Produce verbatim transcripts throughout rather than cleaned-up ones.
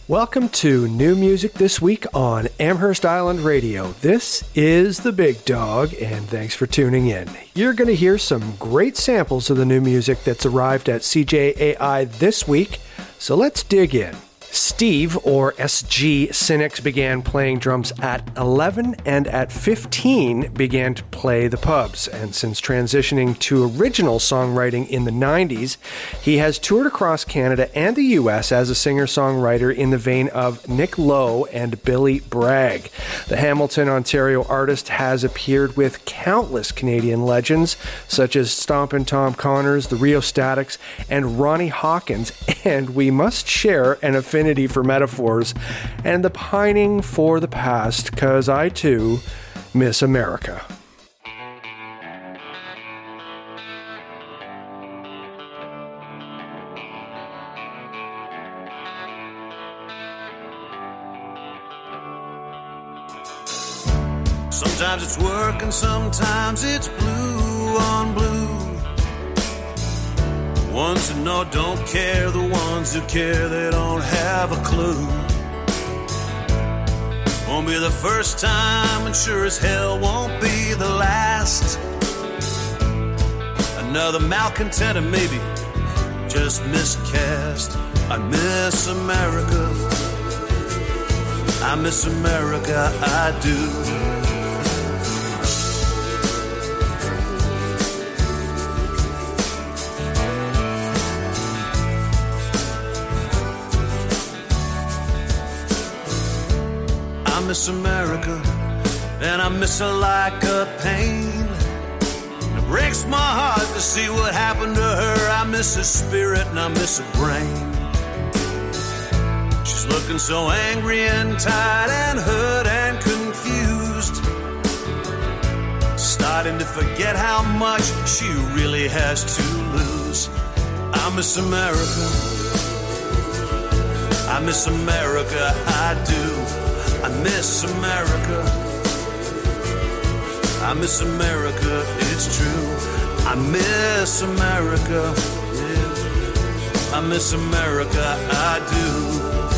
Welcome to New Music This Week on Amherst Island Radio. This is The Big Dog, and thanks for tuning in. You're going to hear some great samples of the new music that's arrived at C J A I this week, so let's dig in. Steve, or S G Cynics, began playing drums at eleven and at fifteen began to play the pubs. And since transitioning to original songwriting in the nineties, he has toured across Canada and the U S as a singer-songwriter in the vein of Nick Lowe and Billy Bragg. The Hamilton, Ontario artist has appeared with countless Canadian legends such as Stompin' Tom Connors, the Rheostatics, and Ronnie Hawkins, and we must share an affinity for metaphors and the pining for the past, 'cause I too miss America. Sometimes it's work and sometimes it's blue on blue. Ones who know don't care, the ones who care, they don't have a clue. Won't be the first time, and sure as hell won't be the last. Another malcontent and maybe just miscast. I miss America, I miss America, I do. I miss America, and I miss her like a pain. It breaks my heart to see what happened to her. I miss her spirit and I miss her brain. She's looking so angry and tired and hurt and confused, starting to forget how much she really has to lose. I miss America, I miss America, I do. I miss America, I miss America, it's true. I miss America, yeah. I miss America, I do.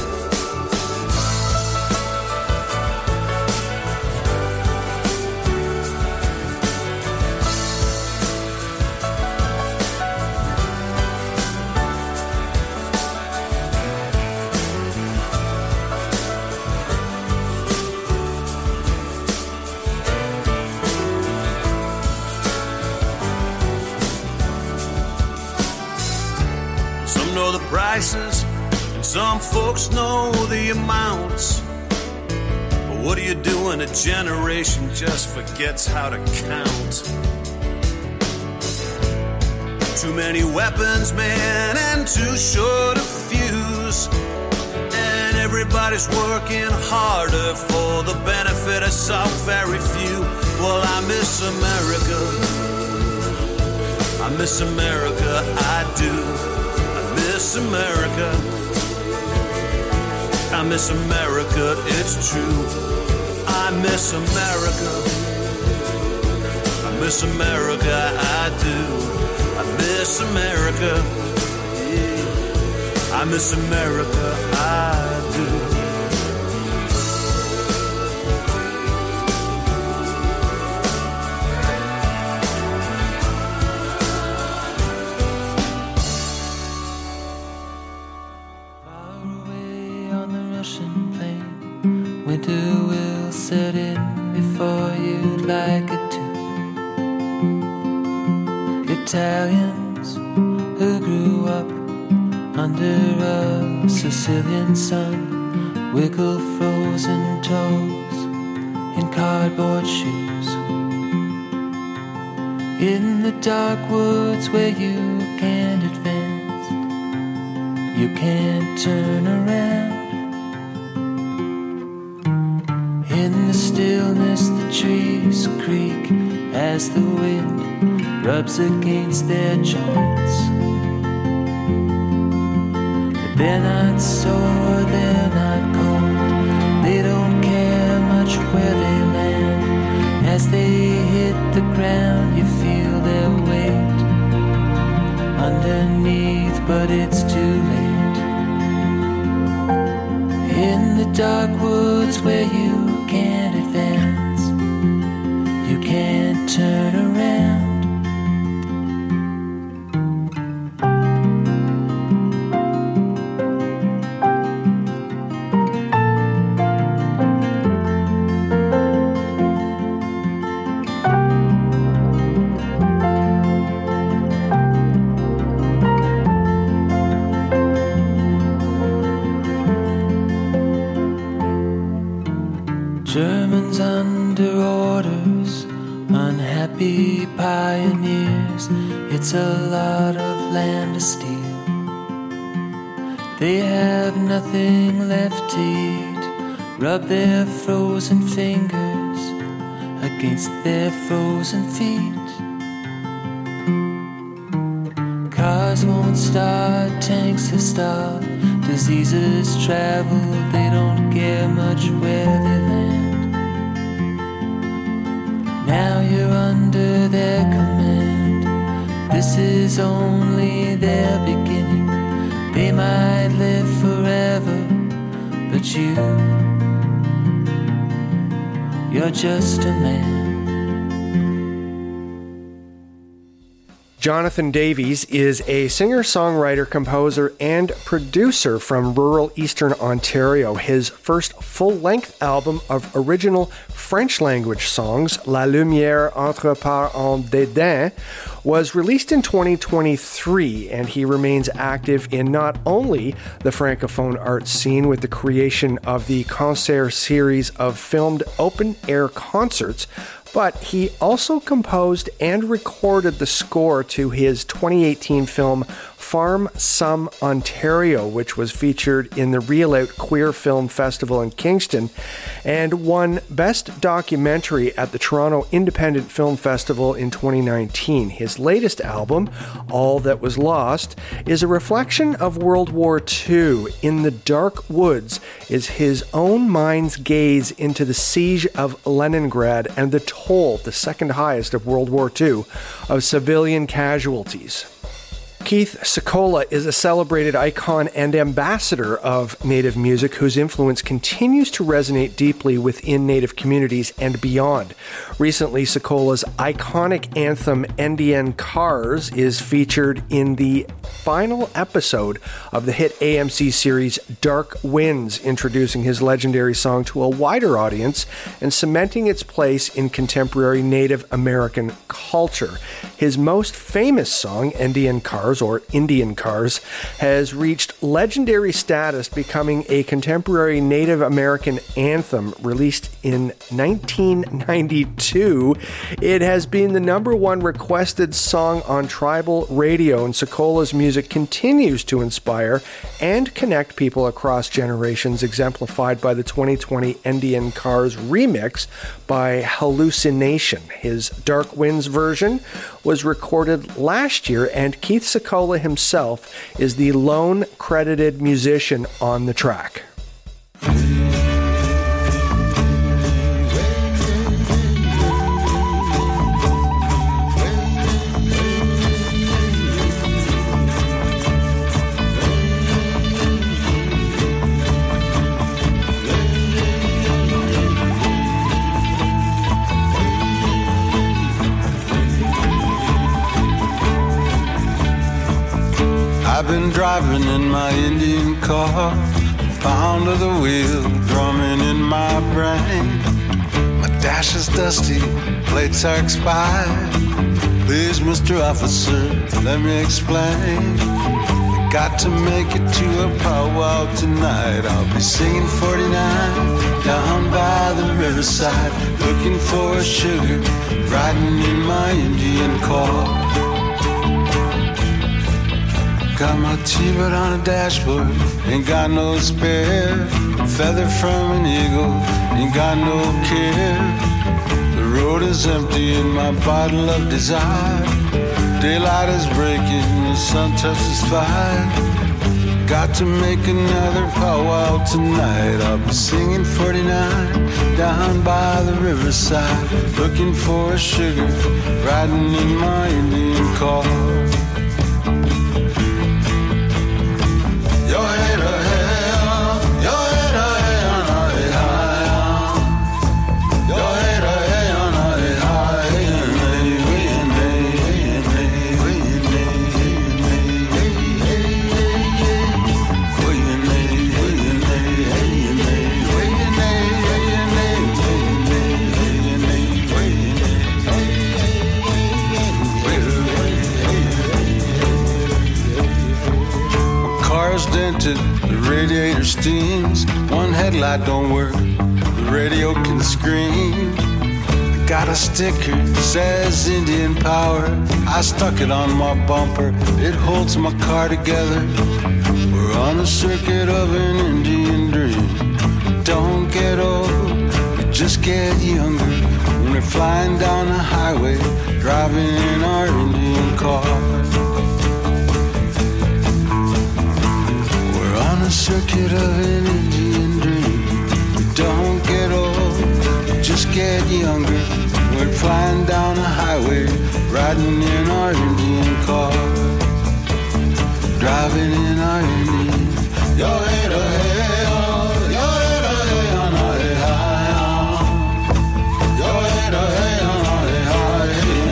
Prices, and some folks know the amounts. But what do you do when a generation just forgets how to count? Too many weapons, man, and too short a fuse. And everybody's working harder for the benefit of some very few. Well, I miss America, I miss America, I do. I miss America, I miss America, it's true. I miss America, I miss America, I do. I miss America, yeah. I miss America, I do. Winter will set in before you'd like it to. Italians who grew up under a Sicilian sun wiggle frozen toes in cardboard shoes. In the dark woods where you can't advance, you can't turn around. In the stillness the trees creak as the wind rubs against their joints. But they're not sore, they're not cold, they don't care much where they land. As they hit the ground you feel their weight underneath, but it's too late. dark woods where you can't advance, you can't turn around. Germans under orders, unhappy pioneers. It's a lot of land to steal. They have nothing left to eat. Rub their frozen fingers against their frozen feet. Cars won't start, tanks have stalled. Diseases travel, they don't care much where they land. Now you're under their command. This is only their beginning. They might live forever, but you, you're just a man. Jonathan Davies is a singer-songwriter, composer, and producer from rural eastern Ontario. His first full-length album of original French-language songs, La Lumière entre part en dédain, was released in twenty twenty-three, and he remains active in not only the Francophone art scene with the creation of the Concert series of filmed open-air concerts, but he also composed and recorded the score to his twenty eighteen film Farm Sum Ontario, which was featured in the Reel Out Queer Film Festival in Kingston and won Best Documentary at the Toronto Independent Film Festival in twenty nineteen. His latest album, All That Was Lost, is a reflection of World War Two. In the Dark Woods is his own mind's gaze into the siege of Leningrad and the toll, the second highest of World War Two, of civilian casualties. Keith Secola is a celebrated icon and ambassador of Native music whose influence continues to resonate deeply within Native communities and beyond. Recently, Secola's iconic anthem Indian Cars is featured in the final episode of the hit A M C series Dark Winds, introducing his legendary song to a wider audience and cementing its place in contemporary Native American culture. His most famous song, Indian Cars, or Indian Cars, has reached legendary status, becoming a contemporary Native American anthem. Released in nineteen ninety-two, it has been the number one requested song on tribal radio, and Secola's music continues to inspire and connect people across generations, exemplified by the twenty twenty Indian Cars remix by Hallucination. His Dark Winds version was recorded last year, and Keith Secola himself is the lone credited musician on the track. I've been driving in my Indian car, pound of the wheel drumming in my brain. My dash is dusty, plates are expired. Please, Mister Officer, let me explain. I got to make it to a powwow tonight. I'll be singing forty-nine down by the riverside, looking for sugar, riding in my Indian car. Got my T-bird on a dashboard, ain't got no spare. Feather from an eagle, ain't got no care. The road is empty in my bottle of desire. Daylight is breaking, the sun touches fire. Got to make another powwow tonight. I'll be singing forty-nine down by the riverside, looking for sugar, riding in my Indian car. Your head ahead, your head ahead, The radiator steams, one headlight don't work, the radio can scream. I got a sticker that says Indian Power, I stuck it on my bumper, it holds my car together. We're on a circuit of an Indian dream. Don't get old, you just get younger. When we're flying down the highway, driving in our Indian car. We're on a circuit of an Indian dream. We don't get old, we just get younger. We're flying down the highway, riding in our Indian car. Driving in our Indian. Yo, hey, yo, hey, oh. Yo, hey, yo, hey, oh, no, hey, hi, oh. Yo, hey, yo, hey, oh, no, hey, hi,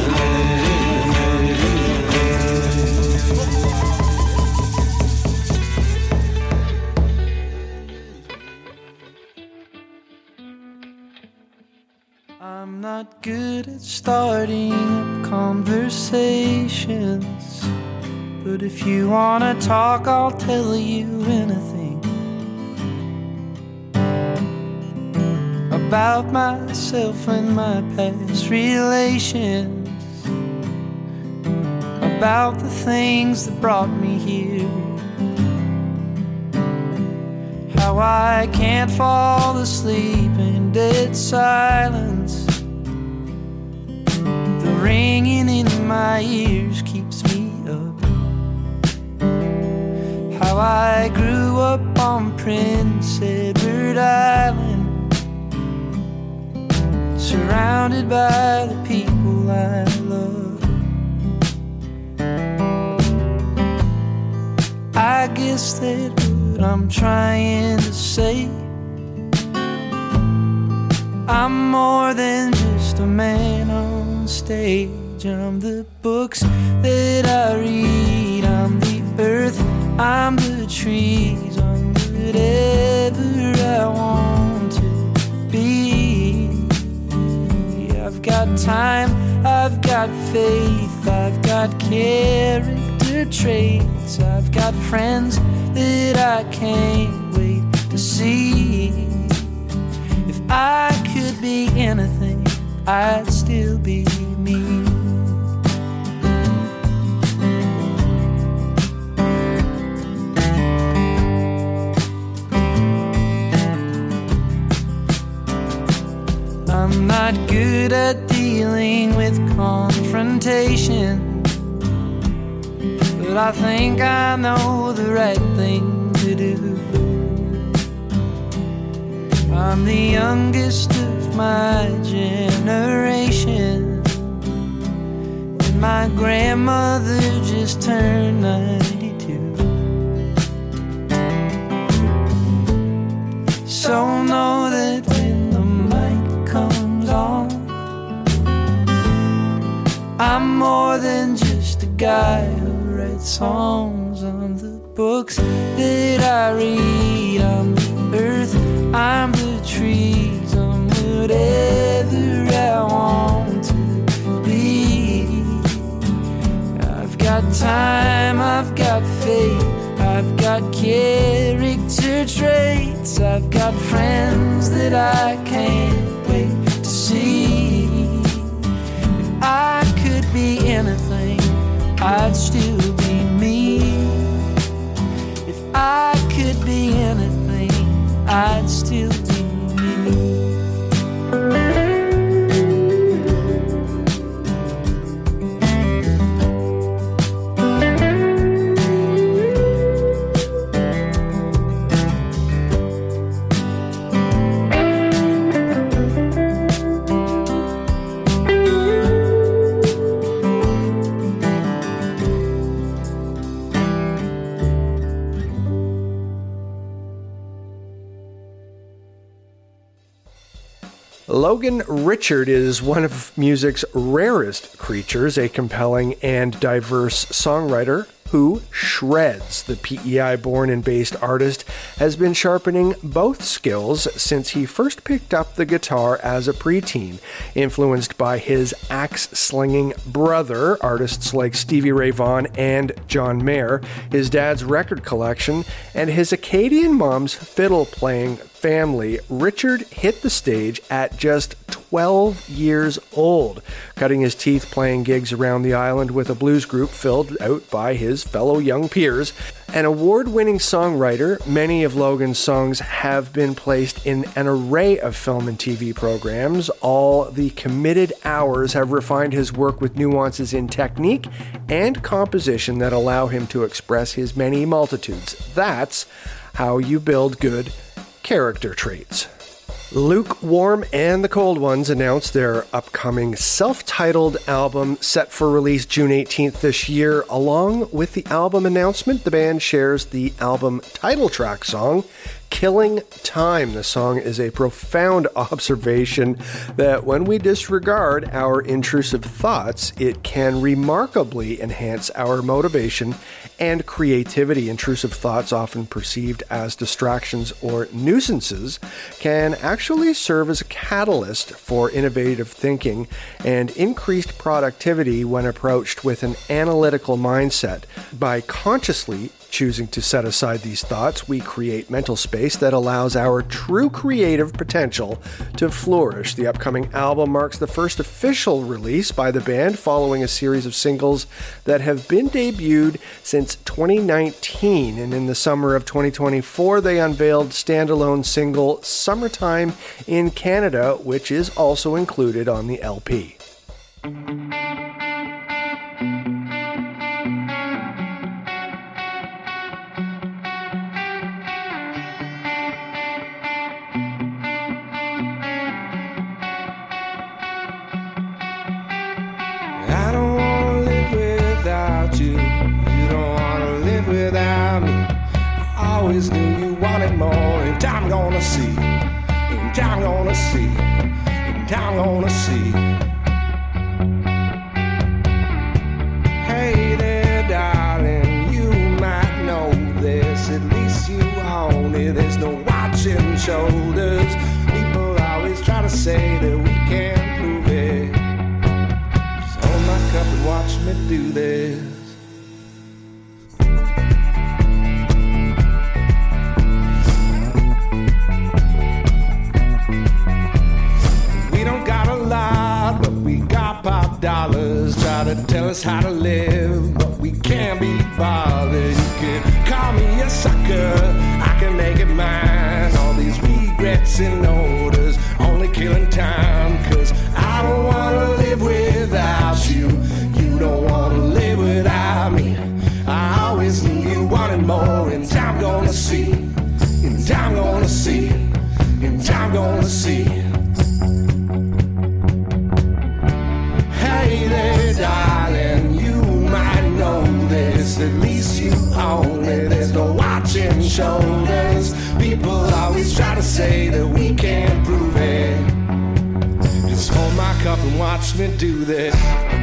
hey, hey. I'm not good at starting up conversations, but if you wanna talk, I'll tell you anything about myself and my past relations, about the things that brought me here, how I can't fall asleep in dead silence. The ringing in my ears keeps me up. How I grew up on Prince Edward Island, surrounded by the people I love. I guess that's what I'm trying to say. I'm more than just a man on stage. I'm the books that I read, I'm the earth, I'm the trees, I'm whatever I want to be. I've got time, I've got faith, I've got character traits, I've got friends that I can't wait to see. If I could be anything, I'd still be me. I'm not good at dealing with confrontation, but I think I know the right thing to do. I'm the youngest of my generation, and my grandmother just turned ninety-two. So know that when the mic comes on, I'm more than just a guy who writes songs. I'm the books that I read, I'm the earth, I'm the trees, I'm whatever I want to be. I've got time, I've got faith, I've got character traits, I've got friends that I can't wait to see. If I could be anything, I'd still be me. If I could be anything, I'd still be me. Logan Richard is one of music's rarest creatures, a compelling and diverse songwriter, who shreds. The P E I-born and based artist has been sharpening both skills since he first picked up the guitar as a preteen. Influenced by his axe-slinging brother, artists like Stevie Ray Vaughan and John Mayer, his dad's record collection, and his Acadian mom's fiddle-playing family, Richard hit the stage at just twelve years old, cutting his teeth playing gigs around the island with a blues group filled out by his fellow young peers. An award-winning songwriter, many of Logan's songs have been placed in an array of film and T V programs. All the committed hours have refined his work with nuances in technique and composition that allow him to express his many multitudes. That's how you build good character traits. Lukewarm and the Cold Ones announced their upcoming self-titled album set for release June eighteenth this year. Along with the album announcement, the band shares the album title track song, Killing Time. The song is a profound observation that when we disregard our intrusive thoughts, it can remarkably enhance our motivation and creativity. Intrusive thoughts, often perceived as distractions or nuisances, can actually serve as a catalyst for innovative thinking and increased productivity when approached with an analytical mindset. By consciously choosing to set aside these thoughts, we create mental space that allows our true creative potential to flourish. The upcoming album marks the first official release by the band following a series of singles that have been debuted since twenty nineteen, and in the summer of twenty twenty-four they unveiled standalone single Summertime in Canada, which is also included on the L P. I don't wanna live without you. You don't wanna live without me. I always knew you wanted more, and time gonna see, and time gonna see, and time gonna see. Hey there, darling, you might know this. At least you own it. There's no watching shoulders. People always try to say that we can't prove it. Up and watch me do this. We don't got a lot, but we got pop dollars. Try to tell us how to live, but we can't be bothered. You can call me a sucker, I can make it mine. All these regrets and orders, only killing time. Cause I don't wanna live without you. You don't wanna live without me. I always knew you wanted more, and time gonna see, and time gonna see, and time gonna see. Hey there, darling, you might know this. At least you own it. There's no watching shoulders. People always try to say that we can't prove it. Just hold my cup and watch me do this.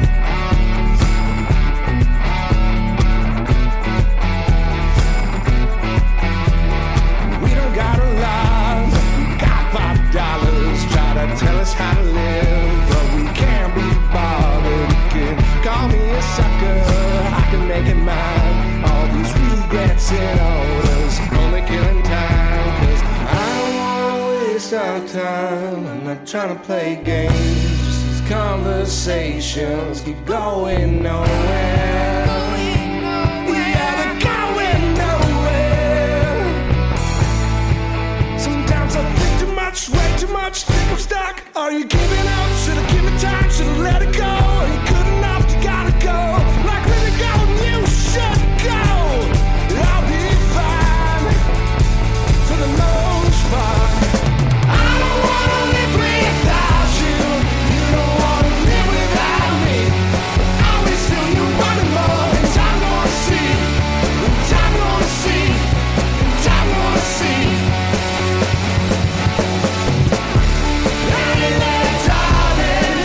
We don't got a lot, we got pop dollars. Try to tell us how to live, but we can't be bothered. You can call me a sucker, I can make it mine. All these regrets and orders, only killing time. Cause I don't wanna waste our time. I'm not trying to play games. Just these conversations keep going nowhere. Yeah, they're going nowhere. Sometimes I think too much, way too much, think I'm stuck. Are you giving up? Should've given time, should've let it go. Are you good enough? You gotta go. Like really go, you should go. I'll be fine for the most part. I don't wanna live without you. You don't wanna live without me. I always knew you wanted more, and time gonna see, and time gonna see, and time gonna see. Hey there, darling,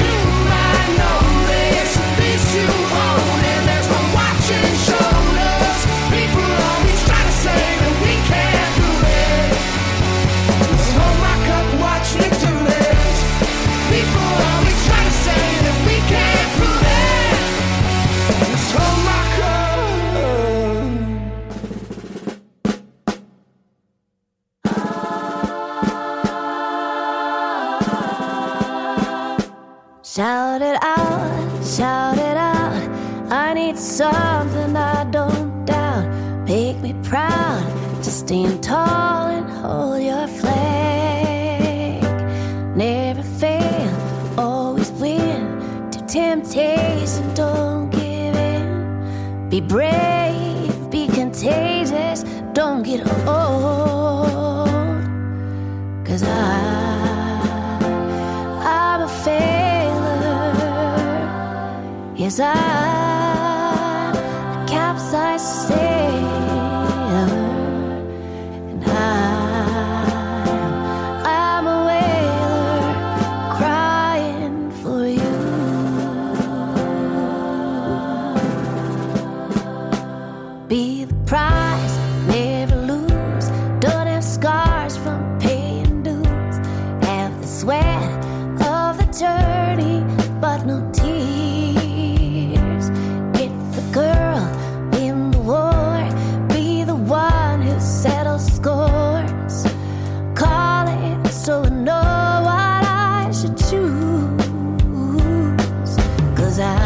Shout it out, shout it out. I need something I don't doubt. Make me proud to stand tall and hold your flag. Never fail, always win. To temptation, don't give in. Be brave, be contagious, don't get old. Cause I, I'm a failure. Yes, I'm a capsized sailor. And I'm, I'm a whaler crying for you. Be the prize, never lose. Don't have scars from paying dues. Have the sweat of the journey, but no tears. Get the girl in the war. Be the one who settles scores. Call it so I know what I should choose. Cause I,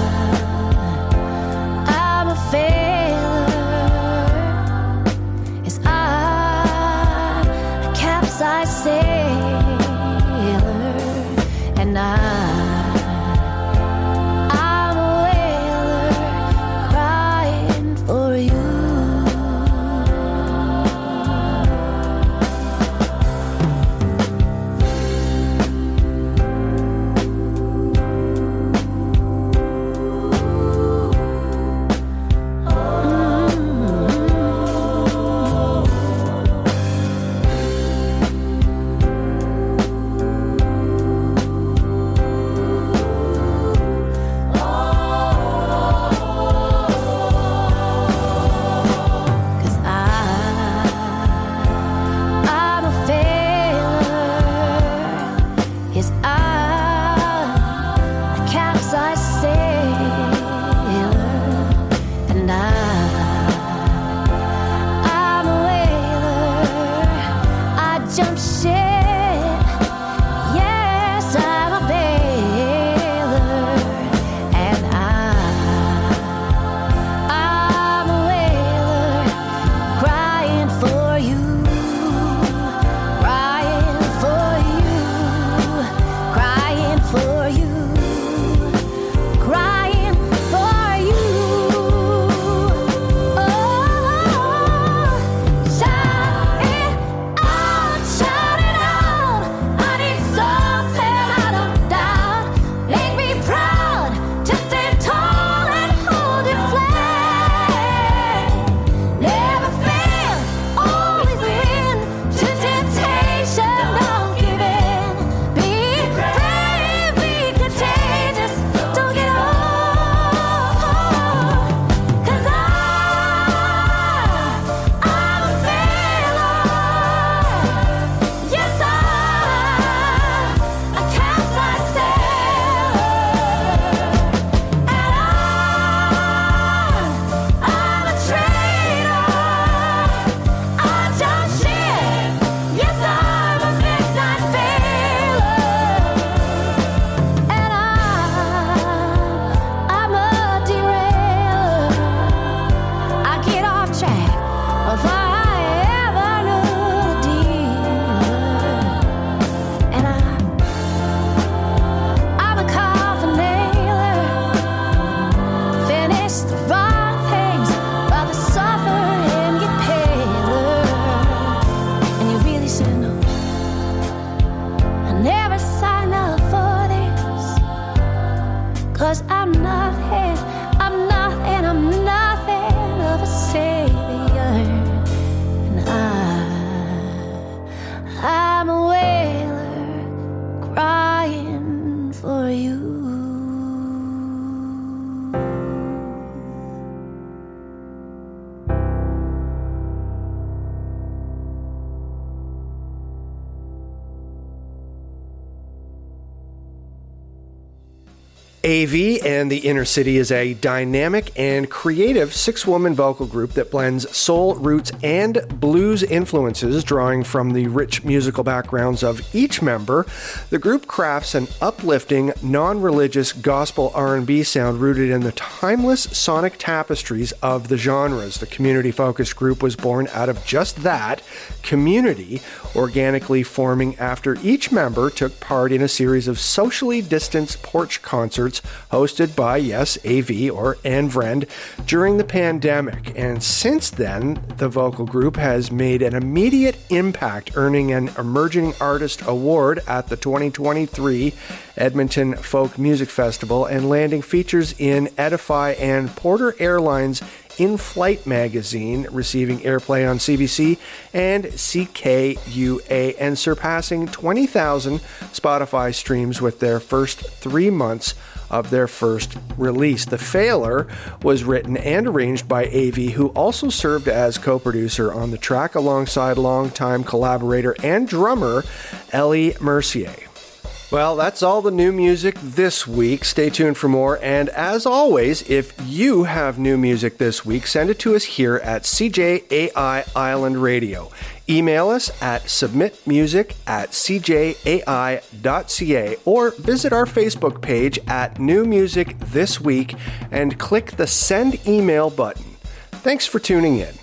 I'm a failure. Yes, I'm a capsized sailor. And I, I'm a whaler crying for you. Cause I, I'm a failure. Yes, I'm a capsized sailor. And I, I'm a whaler. I jump ship. Yes, I'm a bailer. And I, I'm a whaler crying for you, crying for you, crying for you, crying for you. Oh, shout it out, shout it out. I need something I don't doubt. Make me proud to stand tall and hold your flag. Never fail, always win. To temptation, don't give in. Be brave, be contagious, don't get old. Cause I, I'm a failure. Yes, I'm a capsized sailor. And I'm, I'm a traitor. I jump ship. Yes, I'm a midnight failure. And I'm, I'm a derailer. I get off track before I ever knew the dealer. And I'm, I'm a coffin nailer. Finish the wrong things while they suffer and get paler. And you really should know I never signed up for this. Cause I'm nothing, I'm nothing, I'm nothing of a savior. And I, I'm a whaler crying for you. A V and the Inner City is a dynamic and creative six-woman vocal group that blends soul roots and blues influences, drawing from the rich musical backgrounds of each member. The group crafts an uplifting, non-religious gospel R and B sound rooted in the timeless sonic tapestries of the genres. The community-focused group was born out of just that, community, organically forming after each member took part in a series of socially distanced porch concerts hosted by, yes, A V or Anne Vrend during the pandemic. And since then, the vocal group has made an immediate impact, earning an Emerging Artist Award at the twenty twenty-three Edmonton Folk Music Festival and landing features in Edify and Porter Airlines In Flight magazine, receiving airplay on C B C and C K U A, and surpassing twenty thousand Spotify streams with their first three months of their first release. The Failure was written and arranged by A V, who also served as co-producer on the track alongside longtime collaborator and drummer Ellie Mercier. Well, that's all the new music this week. Stay tuned for more. And as always, if you have new music this week, send it to us here at C J A I Island Radio. Email us at submitmusic at c j a i dot c a or visit our Facebook page at New Music This Week and click the Send Email button. Thanks for tuning in.